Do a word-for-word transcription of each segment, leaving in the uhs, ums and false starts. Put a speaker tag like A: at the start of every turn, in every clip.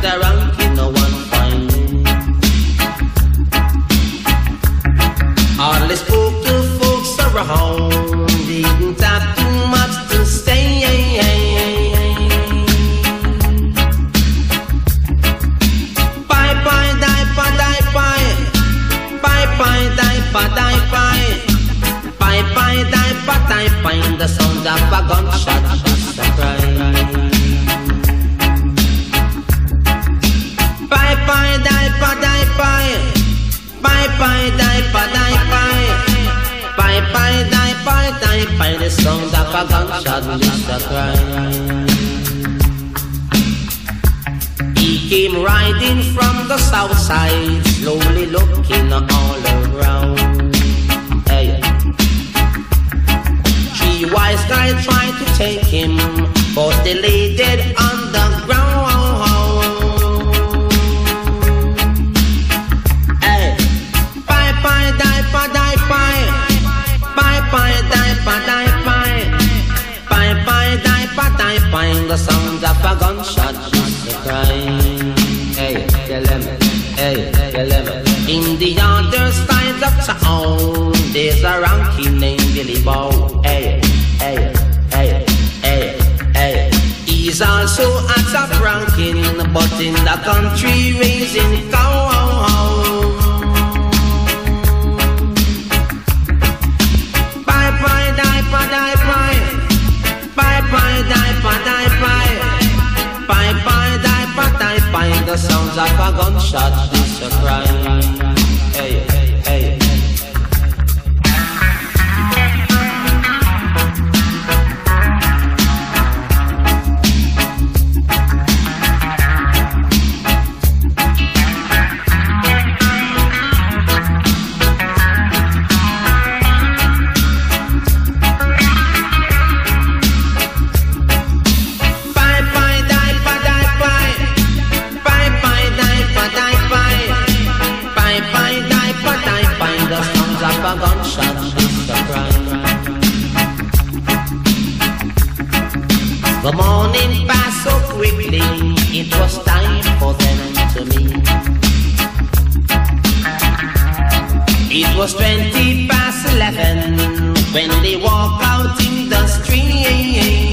A: the ranking no one find. Hardly spoke to folks around, didn't have too much to say. Bye bye, die, bye, die, bye. Bye bye, die, bye, die, bye. Bye bye, die, bye, die, bye. The sound of a gunshot is a cry. Bye bye, die, bye, die, bye. Bye bye, die, bye, die, bye. Bye bye, die, bye, die, bye. The sound of a gunshot is a cry. He came riding from the south side, slowly looking all around. Hey. Three wise guys tried to take him, but they lay dead on the ground. Hey. Bye bye, die, bye, die, bye. Bye bye, die, bye, die, bye. Bye bye, die, bye, die, bye. The sound of a gunshot is a cry. Hey, tell them, hey, tell them. In the other side of town, there's a ranking named Billy Bow. Hey, hey, hey, hey, hey. He's also a top ranking, but in the country raising cow. Bye bye, die, bye, die, bye. Bye bye, die, bye, die, bye. Bye bye, die, bye, die, bye. The sounds of a gunshot is a cry. Hey, hey, hey. The morning passed so quickly, it was time for them to meet. It was twenty past eleven when they walk out in the street.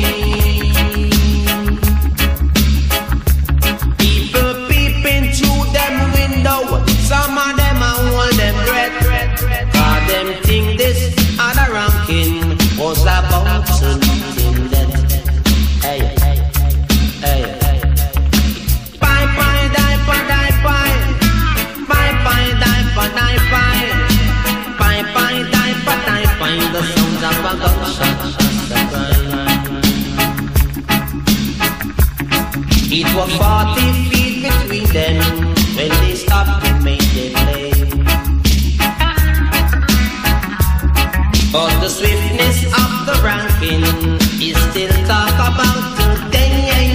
A: People peeping through them window, some of them are hold them breath, cause them think this other ranking was about to meet him dead. Hey, hey, hey, hey. Bye bye, die, bye, die, bye. Bye bye, die, bye, die, bye. Bye bye, die, bye, die, bye. The sounds of a gunshot is a cry. It was forty feet between them when they stopped and made their play. But the swiftness of the ranking is still talk about today.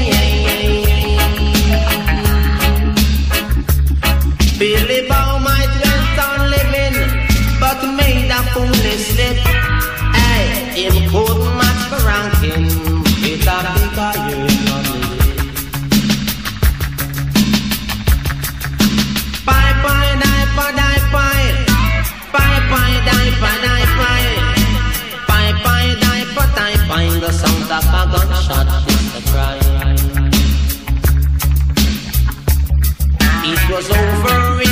A: Billy Bow might went on living, but made a foolish slip. Hey, him couldn't match the ranking with a big iron on the lip. Bye bye, die, bye, die, bye. Bye bye, die, bye, die, bye. Bye bye, die, bye, die, bye. The sound of a gunshot is a cry. It was over.